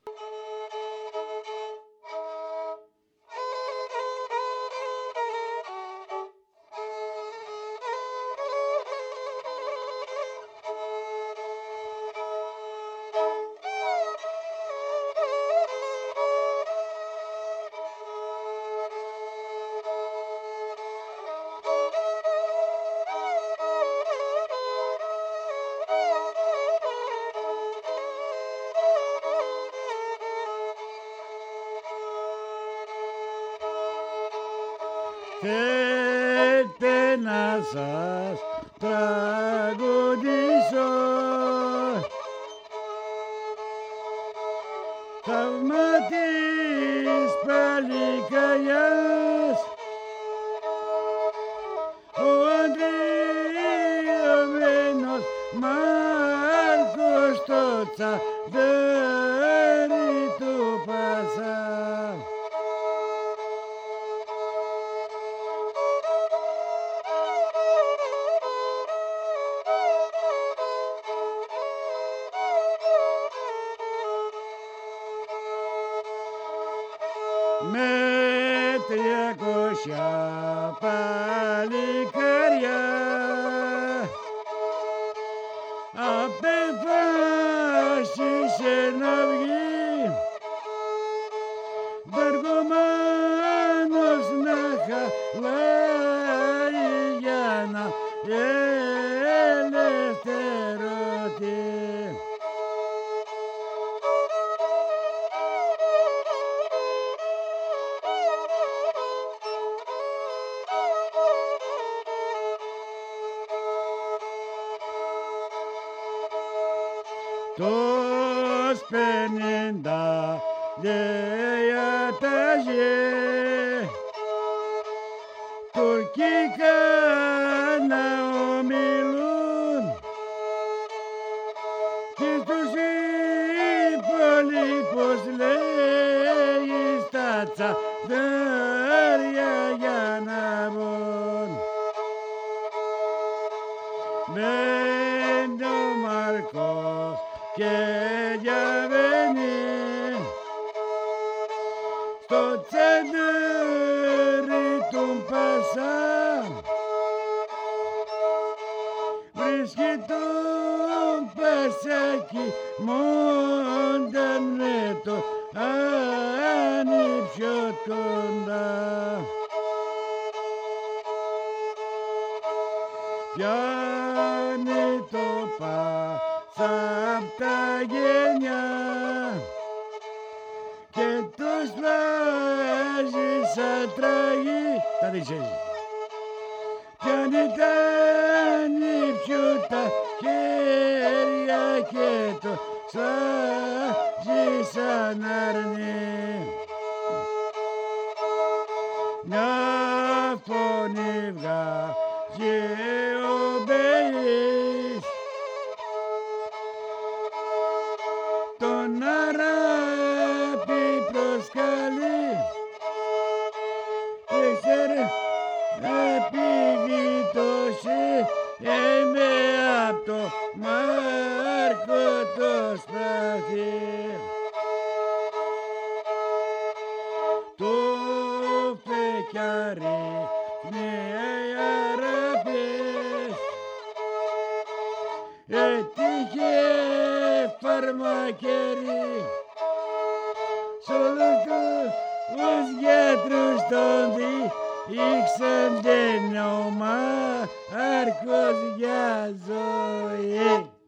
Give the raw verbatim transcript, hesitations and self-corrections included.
Θέλετε να σας τραγουδήσω θαύμα της παλικαριάς, ο αντριωμένος Μάρκος το τσαντέρι του Πασά. Με τριακόσια παλικάρια απεφάσισε να βγει δαργωμένος να χαλάει για να ελευθερωθεί. Τους πενήντα λέει αταγέ τουρκικά να ομιλούν και τους υπολείπους λέει στα τσαντέρια για να μπουν. Μπαίνει ο Μάρκος και διαβαίνει στο τσαντέρι του Πασά, βρίσκει τον Πασάκι μόνταν με το άνυψιο κοντά. Πιάνει το Πασά απ' τα γένια και τους βάζει σαν τραγί. Τα δείξες. Πιάνει τα νύψιου τα χέρια και το σφάζει σαν αρνί. Μια φωνή βγάζει ο Μπέης, τον Αράπη προσκαλεί, ήξερε επειδή το είμαι απ' το Μάρκο το σπαθί. Το φεκιάρι νέοι Αράπες έτυχε φαρμακέρι σ' όλους τους γιατρούς τον δείξαν ο Μάρκος για ζωή.